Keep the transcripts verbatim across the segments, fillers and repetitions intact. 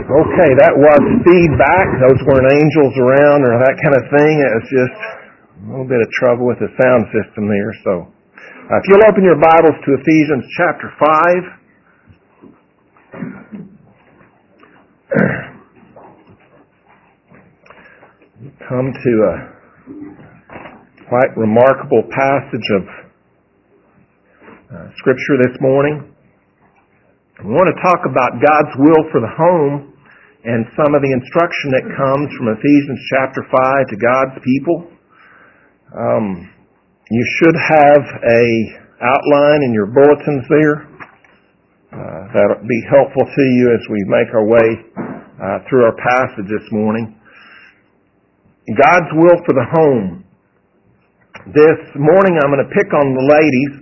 Okay, that was feedback. Those weren't angels around or that kind of thing. It was just a little bit of trouble with the sound system there. So, uh, if you'll open your Bibles to Ephesians chapter five. Come to a quite remarkable passage of uh, Scripture this morning. We want to talk about God's will for the home and some of the instruction that comes from Ephesians chapter five to God's people. Um, you should have a outline in your bulletins there. Uh, that'll be helpful to you as we make our way uh, through our passage this morning. God's will for the home. This morning I'm going to pick on the ladies.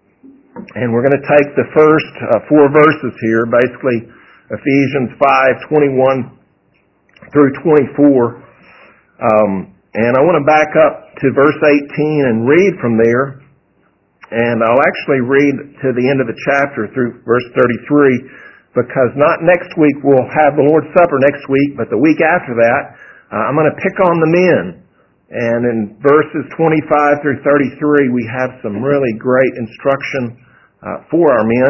And we're going to take the first uh, four verses here, basically Ephesians five, twenty-one through twenty-four. Um, and I want to back up to verse eighteen and read from there. And I'll actually read to the end of the chapter through verse thirty-three, because not next week we'll have the Lord's Supper next week, but the week after that, uh, I'm going to pick on the men. And in verses twenty-five through thirty-three, we have some really great instruction Uh, for our men,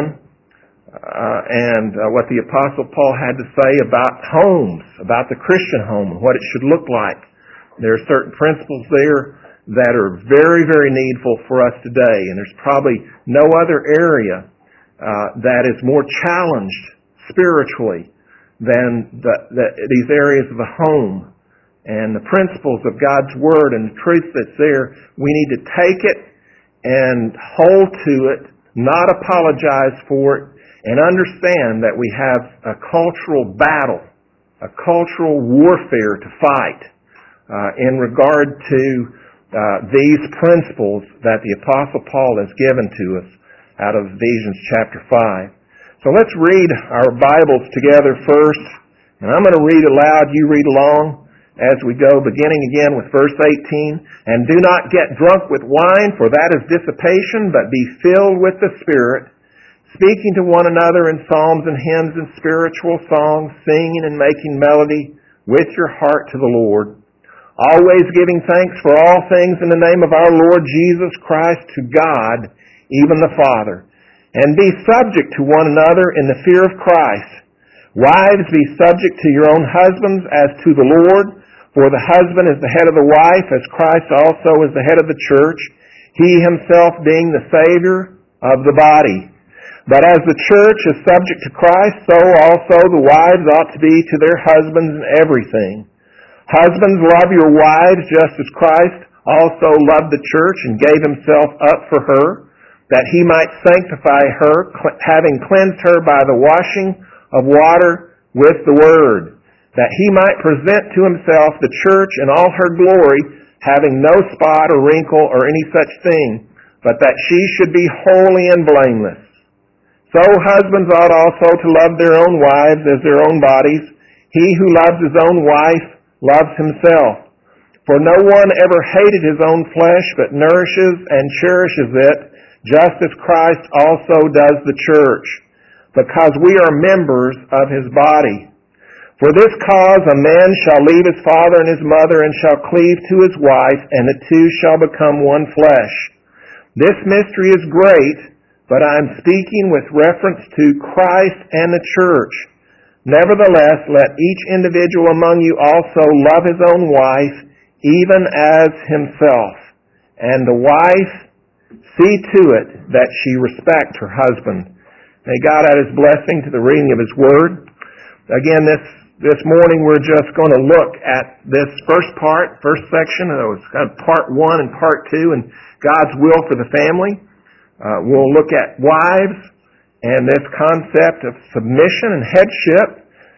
uh, and uh, what the Apostle Paul had to say about homes, about the Christian home, and what it should look like. There are certain principles there that are very, very needful for us today, and there's probably no other area uh, that is more challenged spiritually than the, the, these areas of the home. And the principles of God's Word and the truth that's there, we need to take it and hold to it, not apologize for it, and understand that we have a cultural battle, a cultural warfare to fight uh, in regard to uh, these principles that the Apostle Paul has given to us out of Ephesians chapter five. So let's read our Bibles together first, and I'm going to read aloud, you read along as we go, beginning again with verse eighteen. And do not get drunk with wine, for that is dissipation, but be filled with the Spirit, speaking to one another in psalms and hymns and spiritual songs, singing and making melody with your heart to the Lord, always giving thanks for all things in the name of our Lord Jesus Christ to God, even the Father. And be subject to one another in the fear of Christ. Wives, be subject to your own husbands as to the Lord. For the husband is the head of the wife, as Christ also is the head of the church, he himself being the Savior of the body. But as the church is subject to Christ, so also the wives ought to be to their husbands in everything. Husbands, love your wives just as Christ also loved the church and gave himself up for her, that he might sanctify her, having cleansed her by the washing of water with the word, that he might present to himself the church in all her glory, having no spot or wrinkle or any such thing, but that she should be holy and blameless. So husbands ought also to love their own wives as their own bodies. He who loves his own wife loves himself. For no one ever hated his own flesh, but nourishes and cherishes it, just as Christ also does the church, because we are members of his body. For this cause a man shall leave his father and his mother, and shall cleave to his wife, and the two shall become one flesh. This mystery is great, but I am speaking with reference to Christ and the church. Nevertheless, let each individual among you also love his own wife, even as himself, and the wife see to it that she respect her husband. May God add his blessing to the reading of his word. Again, this This morning we're just going to look at this first part, first section. It was kind of part one and part two, and God's will for the family. Uh, we'll look at wives and this concept of submission and headship,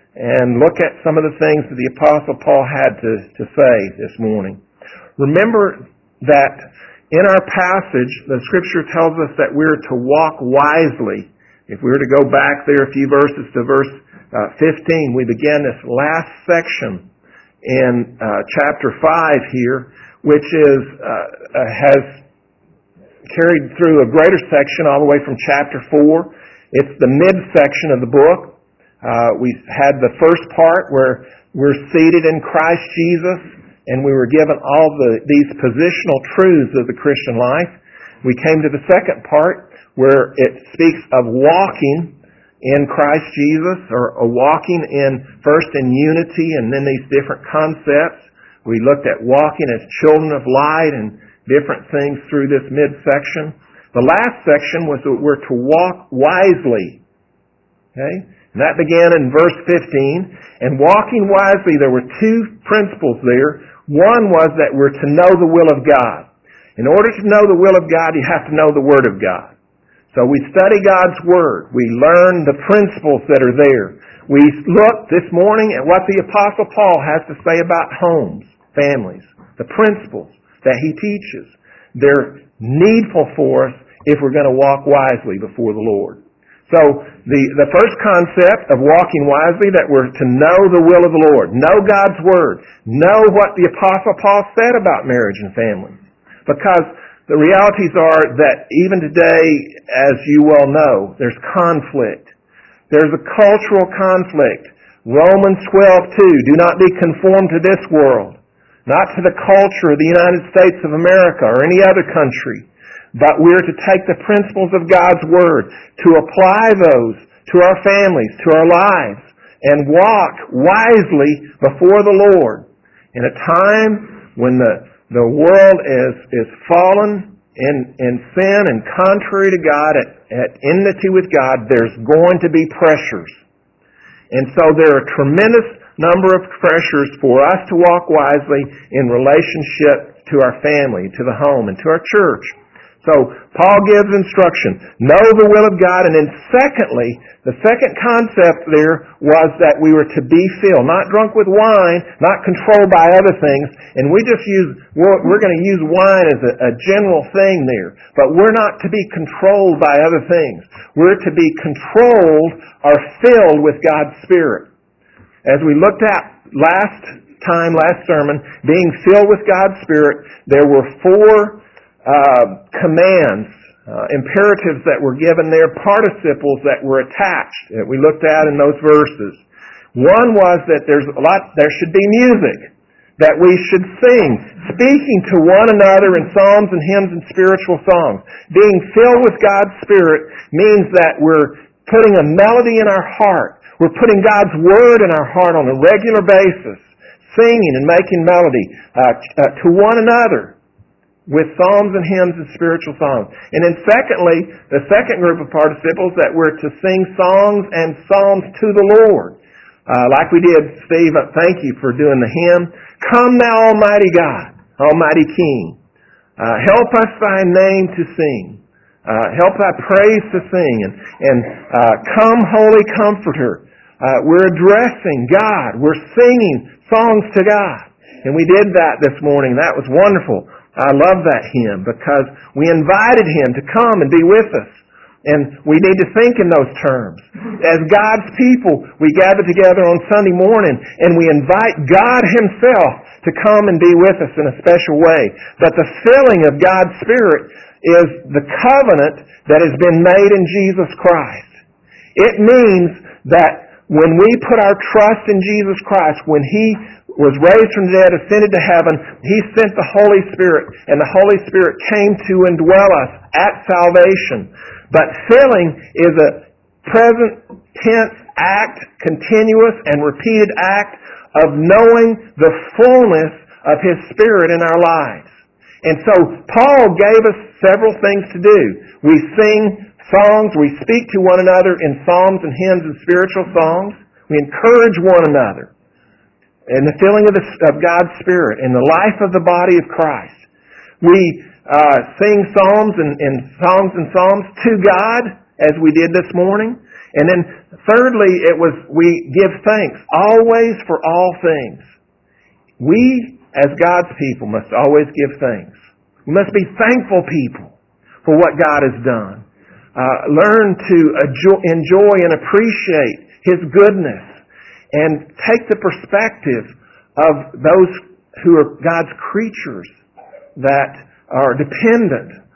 and look at some of the things that the Apostle Paul had to, to say this morning. Remember that in our passage, the Scripture tells us that we're to walk wisely. If we were to go back there a few verses to verse Uh, fifteen, we began this last section in uh, chapter five here, which is uh, uh, has carried through a greater section all the way from chapter four. It's the midsection of the book. Uh, we had the first part where we're seated in Christ Jesus, and we were given all the these positional truths of the Christian life. We came to the second part where it speaks of walking in Christ Jesus, or, or walking in first in unity, and then these different concepts. We looked at walking as children of light and different things through this midsection. The last section was that we're to walk wisely. Okay? And that began in verse fifteen. And walking wisely, there were two principles there. One was that we're to know the will of God. In order to know the will of God, you have to know the Word of God. So we study God's Word. We learn the principles that are there. We look this morning at what the Apostle Paul has to say about homes, families, the principles that he teaches. They're needful for us if we're going to walk wisely before the Lord. So the, the first concept of walking wisely, that we're to know the will of the Lord, know God's Word, know what the Apostle Paul said about marriage and family. Because the realities are that even today, as you well know, there's conflict. There's a cultural conflict. Romans twelve two, do not be conformed to this world, not to the culture of the United States of America or any other country, but we're to take the principles of God's Word, to apply those to our families, to our lives, and walk wisely before the Lord. In a time when the The world is, is fallen in, in sin and contrary to God, at, at enmity with God, there's going to be pressures. And so there are a tremendous number of pressures for us to walk wisely in relationship to our family, to the home, and to our church. So Paul gives instruction, know the will of God, and then secondly, the second concept there was that we were to be filled, not drunk with wine, not controlled by other things, and we just use, we're, we're going to use wine as a, a general thing there, but we're not to be controlled by other things. We're to be controlled or filled with God's Spirit. As we looked at last time, last sermon, being filled with God's Spirit, there were four Uh, commands, uh, imperatives that were given there, participles that were attached that we looked at in those verses. One was that there's a lot, there should be music, that we should sing, speaking to one another in psalms and hymns and spiritual songs. Being filled with God's Spirit means that we're putting a melody in our heart. We're putting God's Word in our heart on a regular basis, singing and making melody uh, uh, to one another with psalms and hymns and spiritual songs. And then secondly, the second group of participles, that we're to sing songs and psalms to the Lord. Uh, like we did, Steve, thank you for doing the hymn. Come now, Almighty God, Almighty King. Uh, help us thy name to sing. Uh, help thy praise to sing. And, and uh, come, Holy Comforter. Uh, we're addressing God. We're singing songs to God. And we did that this morning. That was wonderful. I love that hymn because we invited Him to come and be with us. And we need to think in those terms. As God's people, we gather together on Sunday morning and we invite God Himself to come and be with us in a special way. But the filling of God's Spirit is the covenant that has been made in Jesus Christ. It means that when we put our trust in Jesus Christ, when He was raised from the dead, ascended to heaven, He sent the Holy Spirit, and the Holy Spirit came to indwell us at salvation. But filling is a present tense act, continuous and repeated act of knowing the fullness of His Spirit in our lives. And so Paul gave us several things to do. We sing songs, we speak to one another in psalms and hymns and spiritual songs. We encourage one another. And the filling of, the, of God's Spirit in the life of the body of Christ. We uh, sing psalms and, and songs and psalms to God, as we did this morning. And then thirdly, it was we give thanks always for all things. We, as God's people, must always give thanks. We must be thankful people for what God has done. Uh, learn to enjoy and appreciate His goodness. And take the perspective of those who are God's creatures that are dependent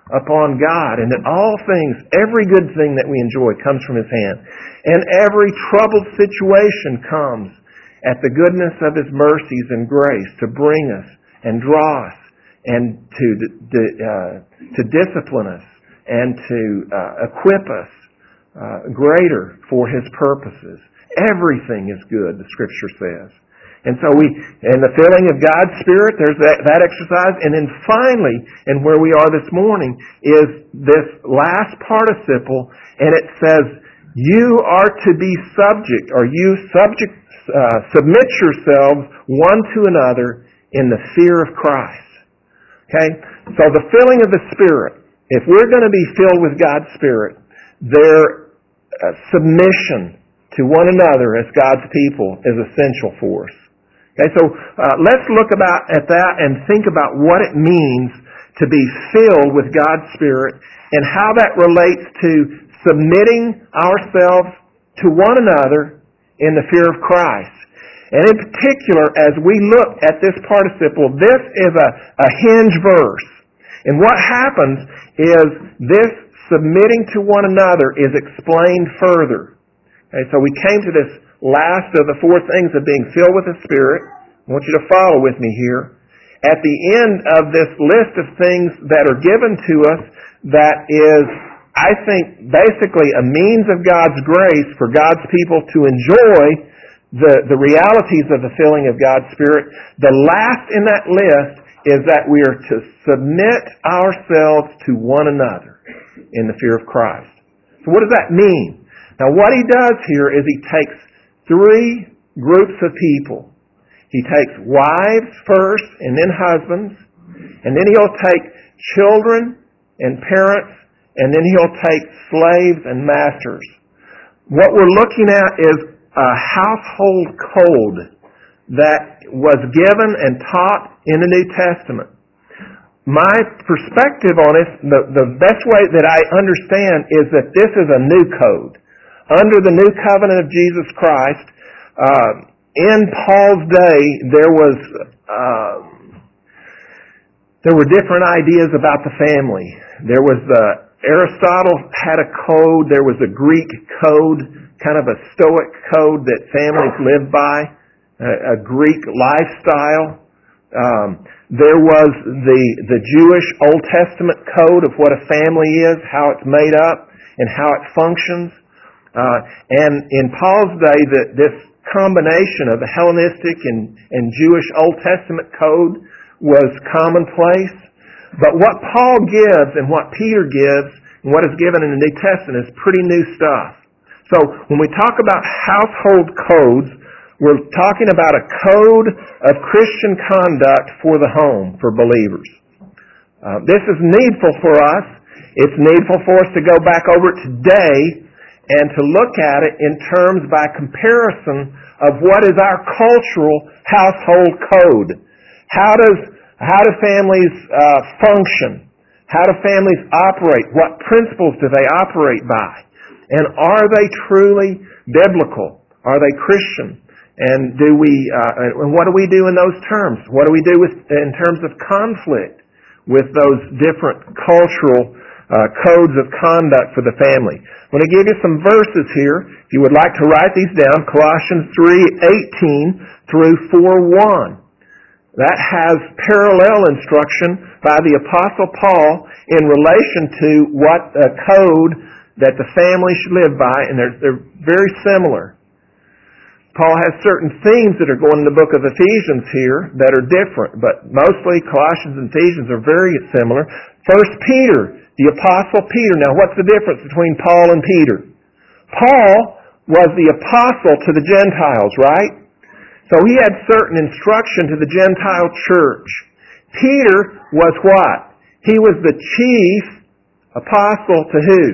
upon God, and that all things, every good thing that we enjoy comes from His hand. And every troubled situation comes at the goodness of His mercies and grace to bring us and draw us and to, uh, to discipline us and to uh, equip us uh, greater for His purposes. Everything is good, the Scripture says. And so we, and the filling of God's Spirit, there's that, that exercise. And then finally, and where we are this morning, is this last participle, and it says, you are to be subject, or you subject, uh, submit yourselves one to another in the fear of Christ. Okay? So the filling of the Spirit, if we're going to be filled with God's Spirit, their uh, submission to one another as God's people is essential for us. Okay, so uh, let's look about at that and think about what it means to be filled with God's Spirit and how that relates to submitting ourselves to one another in the fear of Christ. And in particular, as we look at this participle, this is a, a hinge verse. And what happens is this submitting to one another is explained further. Okay, so we came to this last of the four things of being filled with the Spirit. I want you to follow with me here. At the end of this list of things that are given to us, that is, I think, basically a means of God's grace for God's people to enjoy the, the realities of the filling of God's Spirit. The last in that list is that we are to submit ourselves to one another in the fear of Christ. So what does that mean? Now what he does here is he takes three groups of people. He takes wives first, and then husbands, and then he'll take children and parents, and then he'll take slaves and masters. What we're looking at is a household code that was given and taught in the New Testament. My perspective on it, the, the best way that I understand is that this is a new code. Under the new covenant of Jesus Christ, uh, in Paul's day, there was uh, there were different ideas about the family. There was the Aristotle had a code. There was a Greek code, kind of a Stoic code that families lived by, a, a Greek lifestyle. Um, there was the the Jewish Old Testament code of what a family is, how it's made up, and how it functions. Uh, and in Paul's day, the, this combination of the Hellenistic and, and Jewish Old Testament code was commonplace. But what Paul gives and what Peter gives and what is given in the New Testament is pretty new stuff. So when we talk about household codes, we're talking about a code of Christian conduct for the home, for believers. Uh, this is needful for us. It's needful for us to go back over it today and to look at it in terms by comparison of what is our cultural household code. How does how do families uh, function? How do families operate? What principles do they operate by? And are they truly biblical? Are they Christian? And do we uh, and what do we do in those terms? What do we do with in terms of conflict with those different cultural Uh, codes of conduct for the family? I'm going to give you some verses here. If you would like to write these down, Colossians three eighteen through four one. That has parallel instruction by the Apostle Paul in relation to what a code that the family should live by, and they're, they're very similar. Paul has certain themes that are going in the book of Ephesians here that are different, but mostly Colossians and Ephesians are very similar. First Peter, the Apostle Peter. Now, what's the difference between Paul and Peter? Paul was the apostle to the Gentiles, right? So he had certain instruction to the Gentile church. Peter was what? He was the chief apostle to who?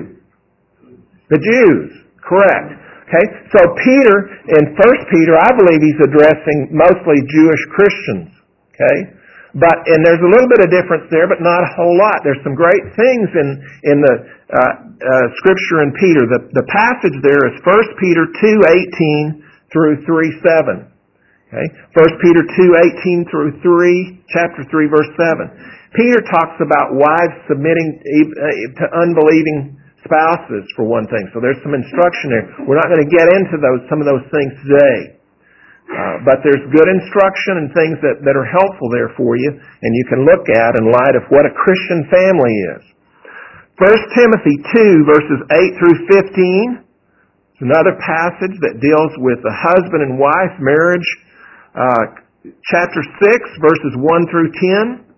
The Jews. Correct. Okay, so Peter, in First Peter, I believe he's addressing mostly Jewish Christians. Okay, but and there's a little bit of difference there, but not a whole lot. There's some great things in in the uh, uh, Scripture in Peter. The the passage there is First Peter two eighteen through three seven. Okay? First Peter two, eighteen through three, chapter three, verse seven. Peter talks about wives submitting to unbelieving spouses, for one thing. So there's some instruction there. We're not going to get into those some of those things today. Uh, but there's good instruction and things that, that are helpful there for you, and you can look at in light of what a Christian family is. First Timothy two, verses eight through fifteen. It's another passage that deals with the husband and wife marriage. Uh, chapter six, verses one through ten.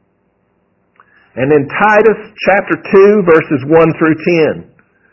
And then Titus chapter two, verses one through ten.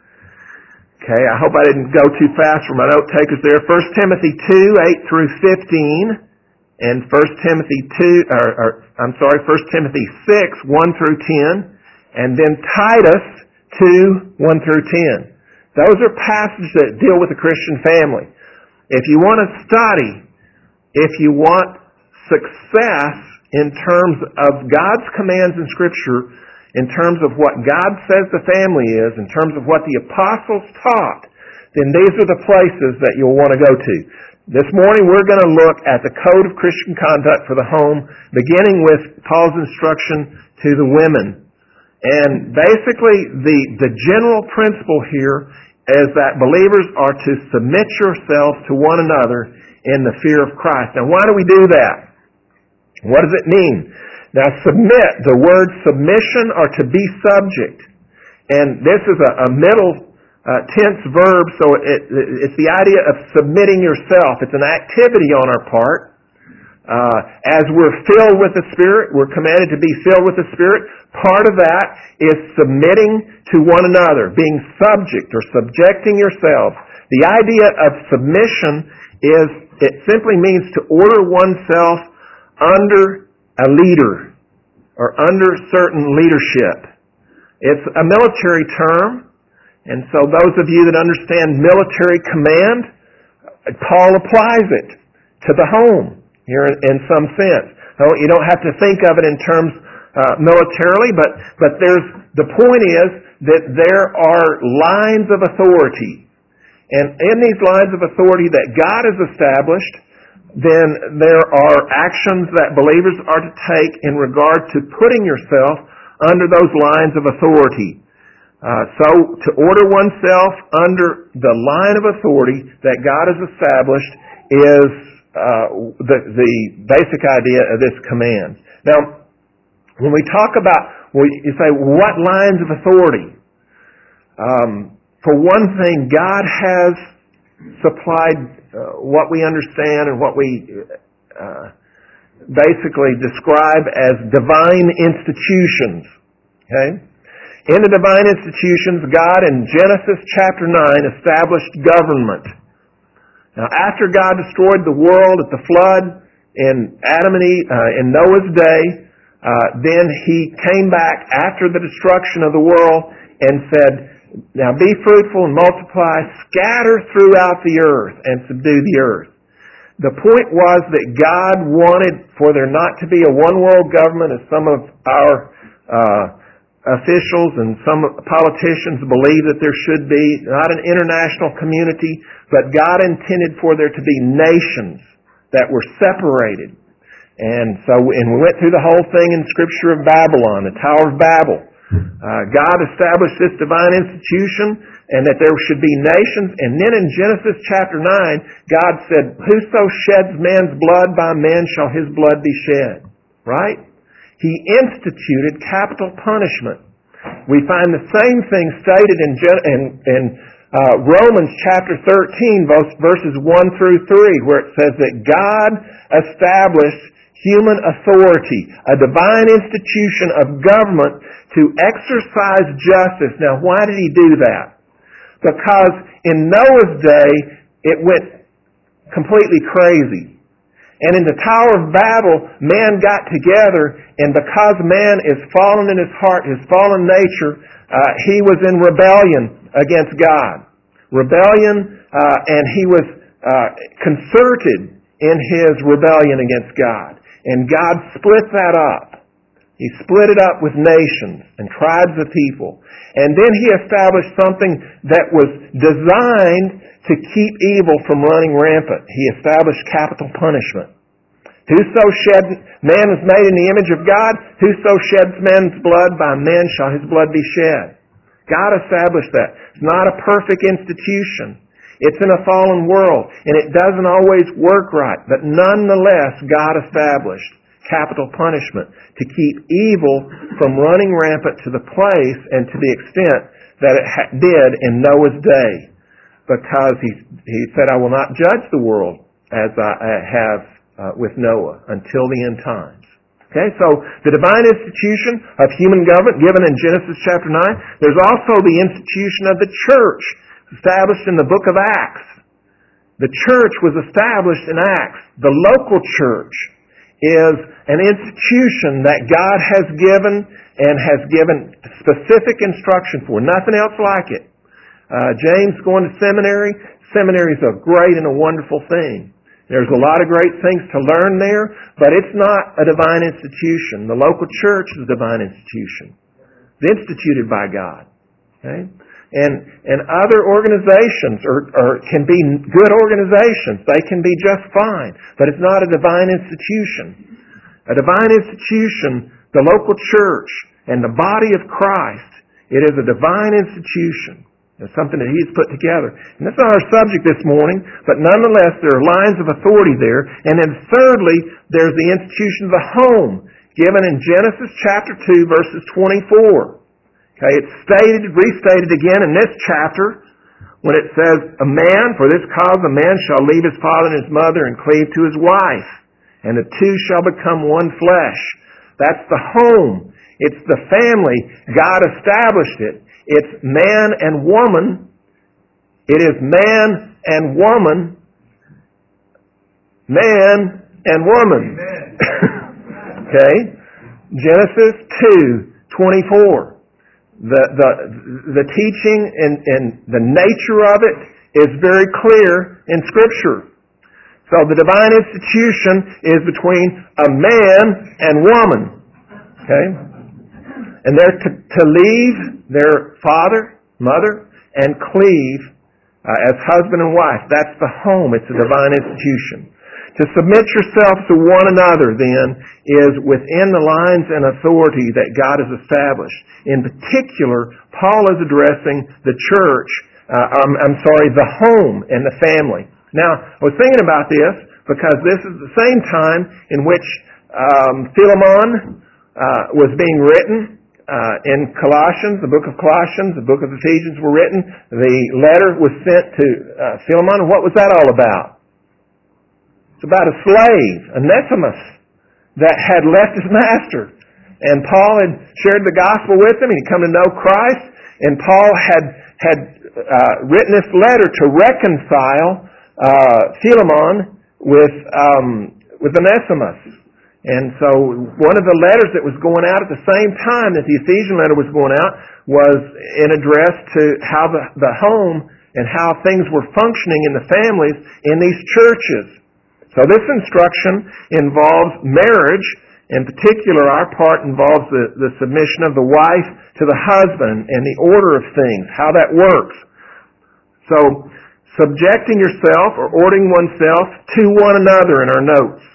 Okay, I hope I didn't go too fast for my note takers there. First Timothy two, eight through fifteen, and First Timothy two, or, or I'm sorry, First Timothy six, one through ten, and then Titus two, one through ten. Those are passages that deal with the Christian family. If you want to study, if you want success in terms of God's commands in Scripture, in terms of what God says the family is, in terms of what the apostles taught, then these are the places that you'll want to go to. This morning we're going to look at the code of Christian conduct for the home, beginning with Paul's instruction to the women. And basically the, the general principle here is that believers are to submit yourselves to one another in the fear of Christ. Now why do we do that? What does it mean? Now, submit, the word submission or to be subject. And this is a, a middle uh, tense verb, so it, it's the idea of submitting yourself. It's an activity on our part. Uh, as we're filled with the Spirit, we're commanded to be filled with the Spirit. Part of that is submitting to one another, being subject or subjecting yourself. The idea of submission is, it simply means to order oneself under a leader, or under certain leadership. It's a military term, and so those of you that understand military command, Paul applies it to the home here in some sense. So you don't have to think of it in terms uh, militarily, but, but there's, the point is that there are lines of authority. And in these lines of authority that God has established, then there are actions that believers are to take in regard to putting yourself under those lines of authority. Uh, so, to order oneself under the line of authority that God has established is uh, the, the basic idea of this command. Now, when we talk about, well, you say, what lines of authority? Um, for one thing, God has supplied Uh, what we understand and what we uh, basically describe as divine institutions. Okay? In the divine institutions, God in Genesis chapter nine established government. Now, after God destroyed the world at the flood in Adam and Eve, uh, in Noah's day, uh, then He came back after the destruction of the world and said, "Now be fruitful and multiply, scatter throughout the earth and subdue the earth." The point was that God wanted for there not to be a one-world government, as some of our uh, officials and some politicians believe that there should be, not an international community, but God intended for there to be nations that were separated. And so, and we went through the whole thing in Scripture of Babylon, the Tower of Babel. Uh, God established this divine institution and that there should be nations. And then in Genesis chapter nine, God said, "Whoso sheds man's blood, by man shall his blood be shed." Right? He instituted capital punishment. We find the same thing stated in, in, in uh, Romans chapter thirteen, verses one through three, where it says that God established human authority, a divine institution of government to exercise justice. Now, why did He do that? Because in Noah's day, it went completely crazy. And in the Tower of Babel, man got together, and because man is fallen in his heart, his fallen nature, uh, he was in rebellion against God. Rebellion, uh, and he was uh, concerted in his rebellion against God. And God split that up. He split it up with nations and tribes of people. And then He established something that was designed to keep evil from running rampant. He established capital punishment. Whoso shed, man was made in the image of God. Whoso sheds man's blood, by man shall his blood be shed. God established that. It's not a perfect institution. It's in a fallen world, and it doesn't always work right. But nonetheless, God established capital punishment to keep evil from running rampant to the place and to the extent that it ha- did in Noah's day. Because he, he said, I will not judge the world as I, I have uh, with Noah until the end times. Okay, so the divine institution of human government given in Genesis chapter nine. There's also the institution of the church established in the book of Acts. The church was established in Acts. The local church is an institution that God has given and has given specific instruction for. Nothing else like it. Uh, James going to seminary. Seminary is a great and a wonderful thing. There's a lot of great things to learn there, but it's not a divine institution. The local church is a divine institution. It's instituted by God. Okay? And and other organizations are, are can be good organizations. They can be just fine, but it's not a divine institution. A divine institution, the local church and the body of Christ, it is a divine institution. It's something that He's put together. And that's not our subject this morning, but nonetheless there are lines of authority there. And then thirdly, there's the institution of the home, given in Genesis chapter two, verses twenty-four. Okay, it's stated, restated again in this chapter when it says, a man, for this cause a man shall leave his father and his mother and cleave to his wife, and the two shall become one flesh. That's the home. It's the family. God established it. It's man and woman. It is man and woman. Man and woman. Okay? Genesis two twenty-four. The the the teaching and, and the nature of it is very clear in Scripture. So the divine institution is between a man and woman. Okay? And they're to, to leave their father, mother, and cleave uh, as husband and wife. That's the home. It's a divine institution. To submit yourself to one another, then, is within the lines and authority that God has established. In particular, Paul is addressing the church, uh, I'm, I'm sorry, the home and the family. Now, I was thinking about this because this is the same time in which um, Philemon uh, was being written. Uh, in Colossians, the book of Colossians, the book of Ephesians were written. The letter was sent to uh, Philemon. What was that all about? It's about a slave, Onesimus, that had left his master. And Paul had shared the gospel with him. He'd come to know Christ. And Paul had had uh, written this letter to reconcile uh, Philemon with um, with Onesimus. And so one of the letters that was going out at the same time that the Ephesian letter was going out was an address to how the, the home and how things were functioning in the families in these churches. So this instruction involves marriage. In particular, our part involves the, the submission of the wife to the husband and the order of things, how that works. So subjecting yourself or ordering oneself to one another in our notes.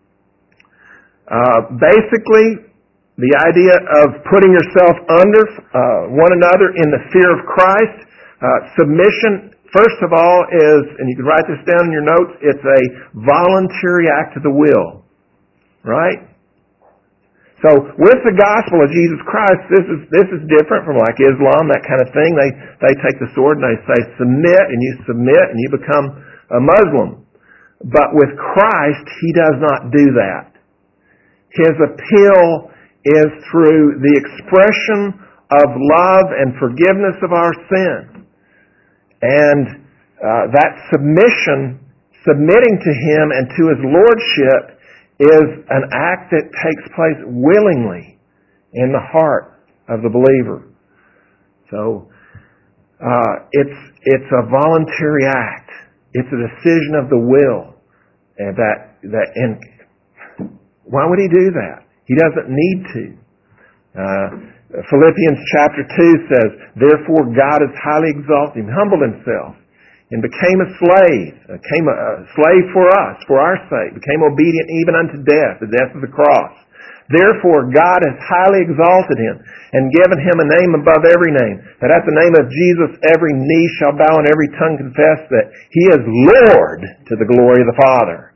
Uh, basically, the idea of putting yourself under uh, one another in the fear of Christ. Uh, submission, first of all, is, and you can write this down in your notes, it's a voluntary act of the will. Right? So, with the gospel of Jesus Christ, this is this is different from like Islam, that kind of thing. They they take the sword and they say submit, and you submit, and you become a Muslim. But with Christ, He does not do that. His appeal is through the expression of love and forgiveness of our sin. And uh, that submission, submitting to Him and to His Lordship, is an act that takes place willingly in the heart of the believer. So, uh, it's it's a voluntary act. It's a decision of the will. And that, that, and why would He do that? He doesn't need to. Uh, Philippians chapter two says, therefore God has highly exalted him, humbled himself, and became a slave, became a, a slave for us, for our sake, became obedient even unto death, the death of the cross. Therefore God has highly exalted him and given him a name above every name, that at the name of Jesus every knee shall bow and every tongue confess that he is Lord, to the glory of the Father.